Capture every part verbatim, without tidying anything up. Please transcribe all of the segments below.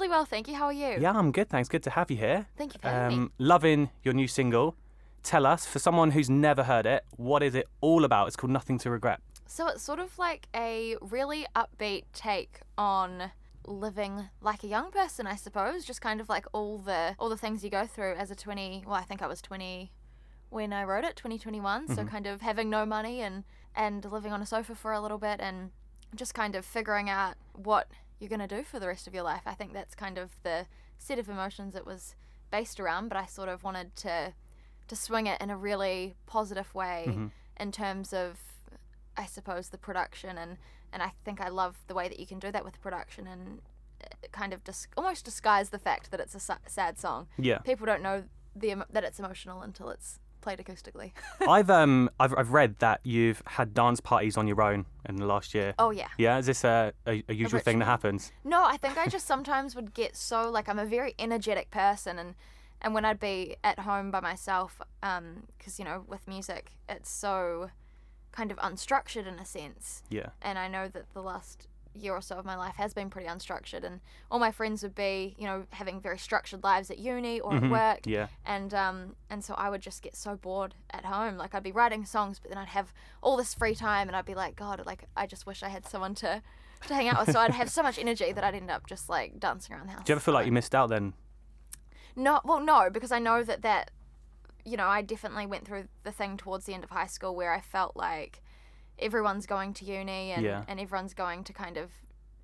really well, thank you. How are you? Yeah, I'm good, thanks. Good to have you here. Thank you for having me. Loving your new single. Tell us, for someone who's never heard it, what is it all about? It's called Nothing to Regret. So it's sort of like a really upbeat take on living like a young person, I suppose. Just kind of like all the all the things you go through as a twenty. Well, I think I was twenty when I wrote it, twenty twenty-one. Mm-hmm. So kind of having no money and and living on a sofa for a little bit and just kind of figuring out what you're going to do for the rest of your life. I think that's kind of the set of emotions it was based around, but I sort of wanted to to swing it in a really positive way mm-hmm. in terms of, I suppose, the production, and, and I think I love the way that you can do that with production and kind of dis- almost disguise the fact that it's a sa- sad song. Yeah. People don't know the emo- that it's emotional until it's played acoustically. I've um I've I've read that you've had dance parties on your own in the last year. Oh yeah. Yeah, is this a a, a usual a thing that happens? No, I think I just sometimes would get so, like, I'm a very energetic person, and and when I'd be at home by myself, um, because you know with music it's so kind of unstructured in a sense. Yeah. And I know that the last year or so of my life has been pretty unstructured, and all my friends would be, you know, having very structured lives at uni or mm-hmm. at work. Yeah. And um and so I would just get so bored at home. Like I'd be writing songs, but then I'd have all this free time, and I'd be like, God, like I just wish I had someone to to hang out with. So I'd have so much energy that I'd end up just like dancing around the house. Do you ever feel like you missed out then? No, well, no, because I know that that, you know, I definitely went through the thing towards the end of high school where I felt like everyone's going to uni and, yeah. and everyone's going to kind of,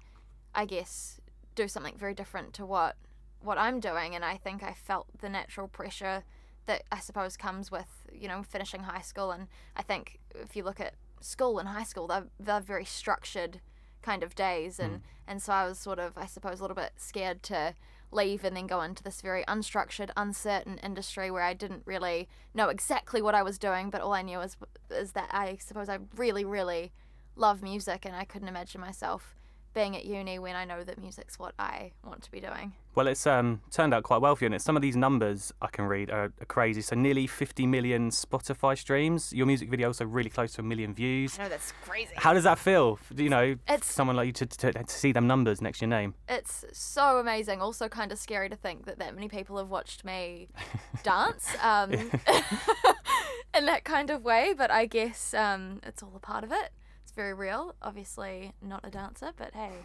I guess, do something very different to what what I'm doing. And I think I felt the natural pressure that I suppose comes with, you know, finishing high school. And I think if you look at school and high school, they're, they're very structured kind of days. And, mm. and so I was sort of, I suppose, a little bit scared to leave and then go into this very unstructured, uncertain industry where I didn't really know exactly what I was doing, but all I knew is is that I suppose I really, really love music, and I couldn't imagine myself being at uni when I know that music's what I want to be doing. Well, it's um, turned out quite well for you, and it's, some of these numbers I can read are, are crazy. So nearly fifty million Spotify streams. Your music video also really close to a million views. I know, that's crazy. How does that feel, you know, it's, for someone like you to, to, to see them numbers next to your name? It's so amazing. Also kind of scary to think that that many people have watched me dance um, in that kind of way, but I guess um, it's all a part of it. Very real, obviously not a dancer, but hey.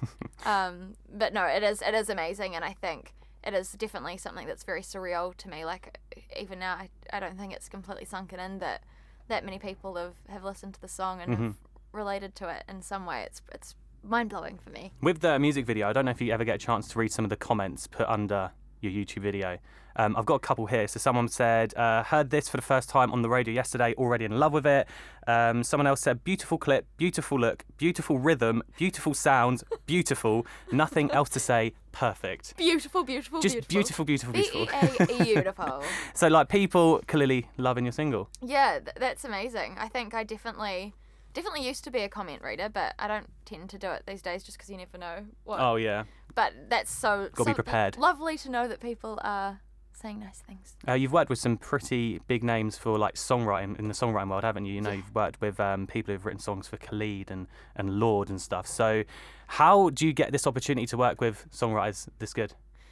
um, but no, it is it is amazing, and I think it is definitely something that's very surreal to me. Like even now, I, I don't think it's completely sunken in that that many people have, have listened to the song and mm-hmm. have related to it in some way. It's it's mind blowing for me. With the music video, I don't know if you ever get a chance to read some of the comments put under your YouTube video. Um, I've got a couple here. So someone said, uh, heard this for the first time on the radio yesterday, already in love with it. Um, someone else said, beautiful clip, beautiful look, beautiful rhythm, beautiful sounds, beautiful, nothing else to say, perfect. Beautiful, beautiful, Just beautiful. beautiful, beautiful, beautiful. Beautiful. So like people clearly loving your single. Yeah, th- that's amazing. I think I definitely... Definitely used to be a comment reader, but I don't tend to do it these days just because you never know what. Oh, yeah. But that's so... Got to be prepared. Lovely to know that people are saying nice things. Uh, you've worked with some pretty big names for like songwriting in the songwriting world, haven't you? You know, yeah. You've worked with um, people who've written songs for Khalid and, and Lorde and stuff. So how do you get this opportunity to work with songwriters this good?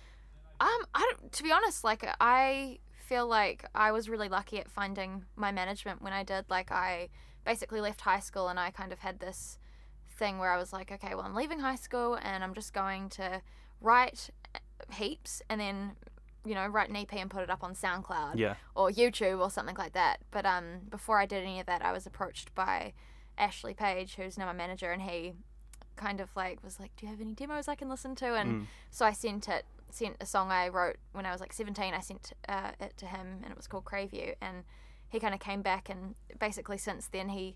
Um, I don't, to be honest, like I feel like I was really lucky at finding my management when I did. Like I... basically left high school and I kind of had this thing where I was like, okay, well, I'm leaving high school and I'm just going to write heaps and then, you know, write an E P and put it up on SoundCloud yeah. or YouTube or something like that. But um, before I did any of that, I was approached by Ashley Page, who's now my manager, and he kind of like was like, do you have any demos I can listen to? And mm. so I sent it, sent a song I wrote when I was like seventeen. I sent uh, it to him, and it was called Crave You, and he kind of came back, and basically since then he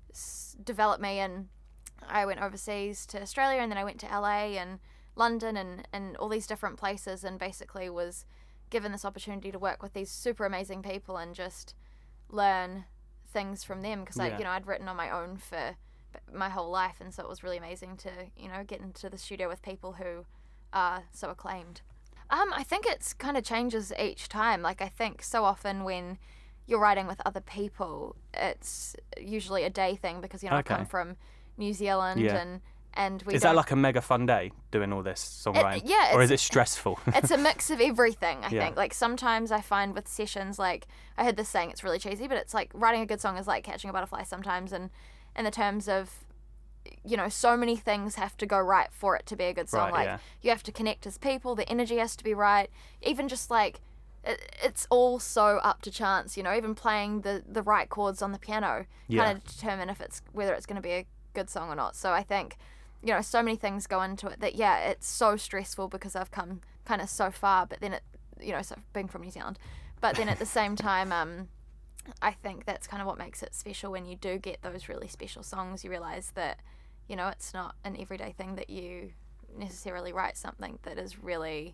s- developed me, and I went overseas to Australia, and then I went to L A and London and, and all these different places, and basically was given this opportunity to work with these super amazing people and just learn things from them, because yeah. I, you know, I'd written on my own for my whole life, and so it was really amazing to, you know, get into the studio with people who are so acclaimed. Um, I think it's kind of changes each time. Like I think so often when you're writing with other people, it's usually a day thing because, you know, okay. I come from New Zealand yeah. and and we Is don't- that like a mega fun day doing all this songwriting? It- yeah, Or it's- is it stressful? It's a mix of everything, I Yeah. think. Like, sometimes I find with sessions, like, I heard this saying, it's really cheesy, but it's like writing a good song is like catching a butterfly sometimes, and in the terms of, you know, so many things have to go right for it to be a good song. Right, like, yeah. you have to connect as people, the energy has to be right, even just like, it, it's all so up to chance, you know, even playing the, the right chords on the piano Yeah. kind of determine if it's, whether it's going to be a good song or not. So I think, you know, so many things go into it that, yeah, it's so stressful because I've come kind of so far, but then it, you know, so being from New Zealand, but then at the same time, um, I think that's kind of what makes it special when you do get those really special songs. You realise that, you know, it's not an everyday thing that you necessarily write something that is really,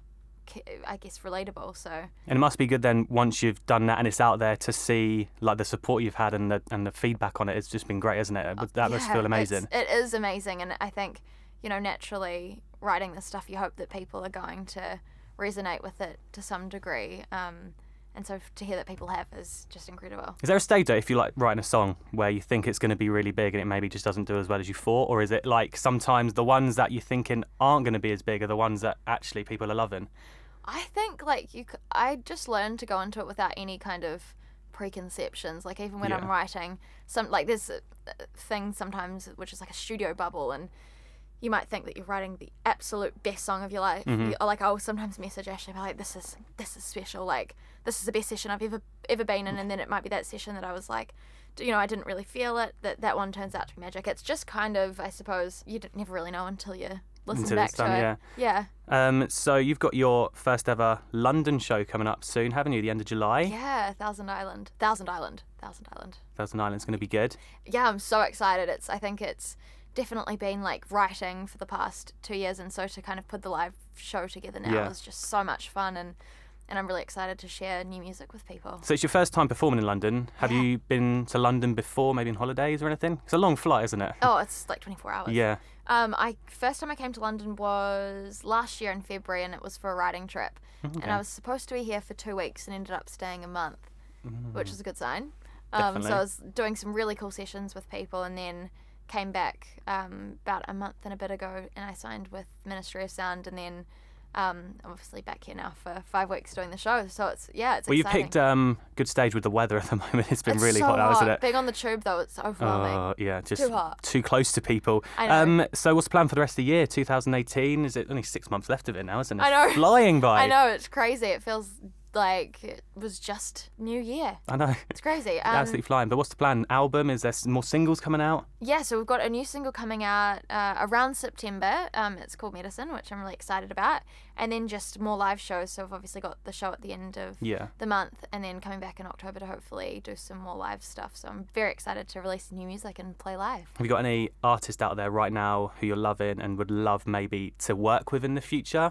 I guess, relatable. So And it must be good then once you've done that and it's out there to see like the support you've had and the and the feedback on it. It's just been great, isn't it? That must yeah, feel amazing. It's, it is amazing, and I think, you know, naturally writing this stuff, you hope that people are going to resonate with it to some degree. Um, and so to hear that people have is just incredible. Is there a stage though, if you like writing a song where you think it's going to be really big and it maybe just doesn't do as well as you thought, or is it like sometimes the ones that you're thinking aren't going to be as big are the ones that actually people are loving? I think like you, c- I just learned to go into it without any kind of preconceptions. Like even when I'm Yeah. writing, some like there's a a thing sometimes which is like a studio bubble, and you might think that you're writing the absolute best song of your life. Mhm. You- like I'll sometimes message Ashley, be like, "This is this is special. Like this is the best session I've ever ever been in." And then it might be that session that I was like, d- you know, I didn't really feel it. That that one turns out to be magic. It's just kind of, I suppose, you d- never really know until you listen Until back it's to done, it. yeah. Yeah. Um, so you've got your first ever London show coming up soon, haven't you? The end of July. Yeah, Thousand Island. Thousand Island. Thousand Island. Thousand Island's going to be good. Yeah, I'm so excited. It's I think it's definitely been like writing for the past two years, and so to kind of put the live show together now Yeah. is just so much fun, and and I'm really excited to share new music with people. So it's your first time performing in London. Have Yeah. you been to London before, maybe on holidays or anything? It's a long flight, isn't it? Oh, it's like twenty-four hours. Yeah. Um, I first time I came to London was last year in February, and it was for a riding trip. Okay. And I was supposed to be here for two weeks and ended up staying a month, which is a good sign. Um, Definitely. so I was doing some really cool sessions with people, and then came back um, about a month and a bit ago, and I signed with Ministry of Sound, and then um, obviously back here now for five weeks doing the show. So it's yeah, it's Well, you exciting. picked um good stage with the weather at the moment. It's been It's really so hot now, isn't it? Being on the tube though, it's overwhelming. Oh, yeah, just Too hot. too close to people. I know. Um, so what's the plan for the rest of the year? twenty eighteen? Is it only six months left of it now, isn't it? I know. Flying by. I know, it's crazy. It feels like it was just New Year. I know. It's crazy. Um, Absolutely flying. But what's the plan? Album? Is there s- more singles coming out? Yeah, so we've got a new single coming out uh, around September. Um, it's called Medicine, which I'm really excited about. And then just more live shows. So we've obviously got the show at the end of Yeah. the month, and then coming back in October to hopefully do some more live stuff. So I'm very excited to release new music and play live. Have you got any artists out there right now who you're loving and would love maybe to work with in the future?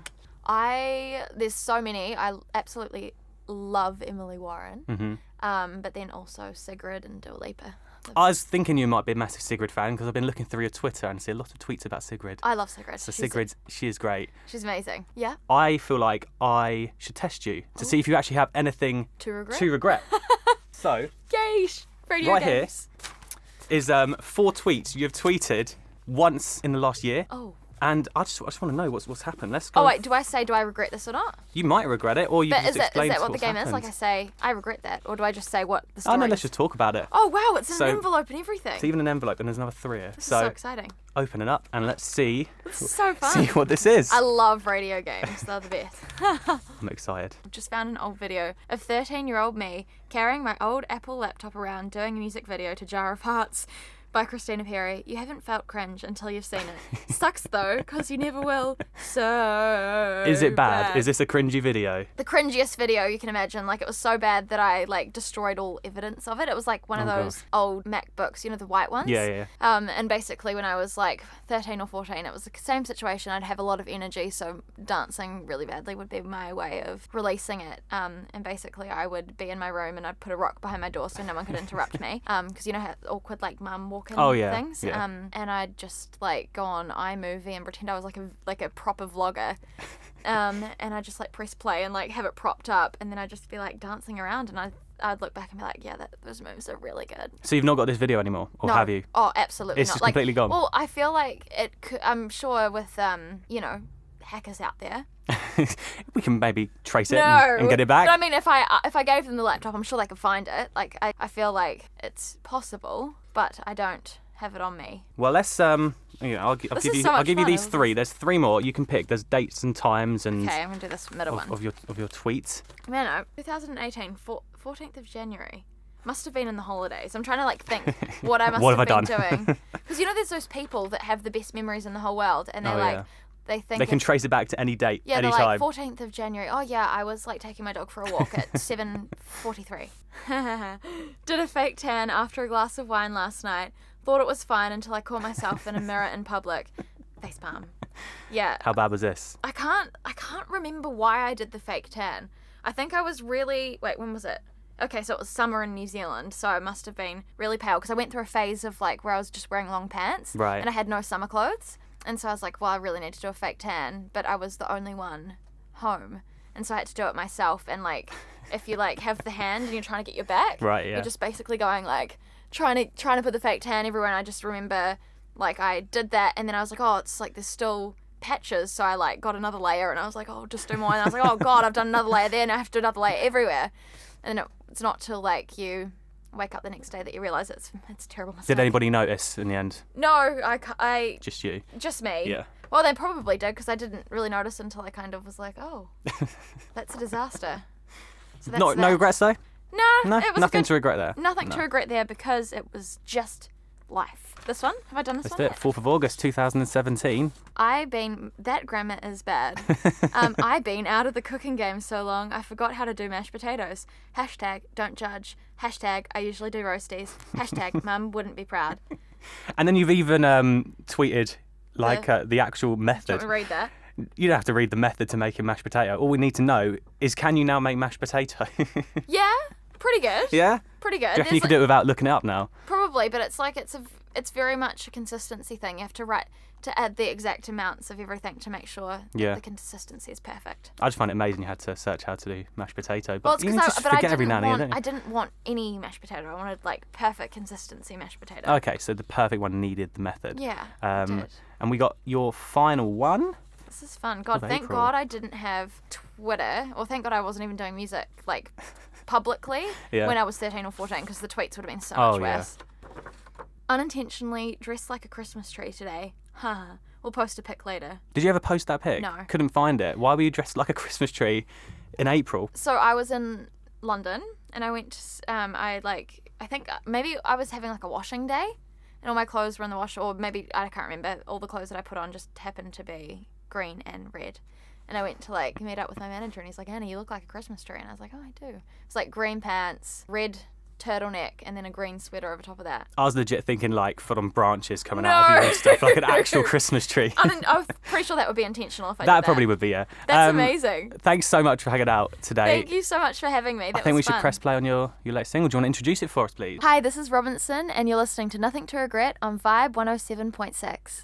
I there's so many. I absolutely love Emily Warren, hmm um, but then also Sigrid and Dua Lipa. I was thinking you might be a massive Sigrid fan because I've been looking through your Twitter and see a lot of tweets about Sigrid. I love Sigrid. So She's- Sigrid, she is great. she's amazing. Yeah, I feel like I should test you to see if you actually have anything to regret. to regret. So, Yeesh. Radio right here games. is um, four tweets you've tweeted once in the last year. Oh. And I just, I just want to know what's what's happened. Let's go. Oh wait, do I say do I regret this or not? You might regret it, or you But can is just that is explain that to what the what's game is? happened. Like I say, I regret that, or do I just say what the Oh story no, is? let's just talk about it. Oh wow, it's in So- an envelope and everything. It's even an envelope, and there's another three here. This So, is so exciting. open it up and let's see This is so fun. see what this is. I love radio games. They're the best. I'm excited. I've just found an old video of thirteen-year-old me carrying my old Apple laptop around doing a music video to Jar of Hearts by Christina Perri. You haven't felt cringe until you've seen it. Sucks though, because you never will. So Is it bad? Is this a cringy video? the cringiest video you can imagine? Like, it was so bad that I like destroyed all evidence of it. It was like one of Oh, those old MacBooks, you know, the white ones. Yeah, yeah. Um, and basically when I was like thirteen or fourteen, it was the same situation. I'd have a lot of energy, so dancing really badly would be my way of releasing it. Um, and basically I would be in my room and I'd put a rock behind my door so no one could interrupt me. Um, because you know how awkward like mum walking Oh, yeah, things. yeah. Um, and I'd just like go on iMovie and pretend I was like a like a proper vlogger. Um, and I just like press play and like have it propped up, and then I'd just be like dancing around, and I I'd look back and be like, yeah, that, those moves are really good. So you've not got this video anymore, or no. have you? Oh, absolutely It's not. just Like, completely gone. Well, I feel like it. Could, I'm sure with um, you know, hackers out there. We can maybe trace it No, and, and get it back. But I mean, if I uh, if I gave them the laptop, I'm sure they could find it. Like, I, I feel like it's possible, but I don't have it on me. Well, let's um, you know, I'll, gi- I'll This give is you, so I'll much give you fun. these three. There's three more you can pick. There's dates and times and Okay, I'm gonna do this middle of, one. of your of your tweets. Man, no, twenty eighteen, fourteenth of January. Must have been in the holidays. I'm trying to like think what I must What have, have been I done? doing. Because you know, there's those people that have the best memories in the whole world, and they're Oh, like, yeah. they think They can it's- trace it back to any date, yeah, any they're time. like fourteenth of January. Oh yeah, I was like taking my dog for a walk at seven forty-three. Did a fake tan after a glass of wine last night. Thought it was fine until I caught myself in a mirror in public. Facepalm. Yeah. How bad was this? I can't I can't remember why I did the fake tan. I think I was really wait, when was it? Okay, so it was summer in New Zealand, so I must have been really pale because I went through a phase of like where I was just wearing long pants Right. and I had no summer clothes. And so I was like, well, I really need to do a fake tan, but I was the only one home. And so I had to do it myself. And like, if you like have the hand and you're trying to get your back, Right, yeah. you're just basically going like trying to trying to put the fake tan everywhere. And I just remember like I did that, and then I was like, oh, it's like there's still patches, so I like got another layer, and I was like, oh, just do more. And I was like, oh god, I've done another layer there, and I have to do another layer everywhere. And then it, it's not till like you wake up the next day that you realise it's it's a terrible mistake. Did anybody notice in the end? No, I, ca- I Just you. just me. Yeah. Well, they probably did because I didn't really notice until I kind of was like, oh, that's a disaster. So that's No, that. no regrets though. No, No, it was a nothing good- to regret there. Nothing No. to regret there because it was just life. This one? Have I done this Let's one do it. yet? Fourth of August, two thousand seventeen. I been that grammar is bad. um, I been out of the cooking game so long I forgot how to do mashed potatoes. Hashtag don't judge. Hashtag I usually do roasties. Hashtag mum wouldn't be proud. And then you've even um, tweeted like The- uh, the actual Do you method. want me to read that? You don't have to read the method to make a mashed potato. All we need to know is, can you now make mashed potato? Yeah, pretty good. Yeah? Pretty good. Do you reckon There's you can like- do it without looking it up now? Probably, but it's like it's a it's very much a consistency thing. You have to write to add the exact amounts of everything to make sure that Yeah. the consistency is perfect. I just find it amazing you had to search how to do mashed potato. But Well, it's you because I, just but I forget didn't every now and want again, I don't didn't want any mashed potato. I wanted like perfect consistency mashed potato. you? Okay, so the perfect one needed the method. Yeah, I Um, did. and we got your final one. This is fun. God, of thank April. God I didn't have Twitter, or thank God I wasn't even doing music like publicly Yeah. when I was thirteen or fourteen, because the tweets would have been so Oh, much yeah. worse. Unintentionally dressed like a Christmas tree today. Haha. We'll post a pic later. Did you ever post that pic? No. Couldn't find it. Why were you dressed like a Christmas tree in April? So I was in London, and I went to, s- um, I like, I think maybe I was having like a washing day, and all my clothes were in the washer, or maybe, I can't remember, all the clothes that I put on just happened to be green and red. And I went to like meet up with my manager, and he's like, Anna, you look like a Christmas tree. And I was like, oh, I do. It's like green pants, red turtleneck, and then a green sweater over top of that. I was legit thinking like full on branches coming out of you No. and stuff, like an actual Christmas tree. I, didn't, I was pretty sure that would be intentional if I that did probably that. would be, yeah. That's Um, amazing. Thanks so much for hanging out today. Thank you so much for having me. That I think was we should fun. press play on your, your latest single. Do you want to introduce it for us, please? Hi, this is Robinson, and you're listening to Nothing to Regret on Vibe one oh seven point six.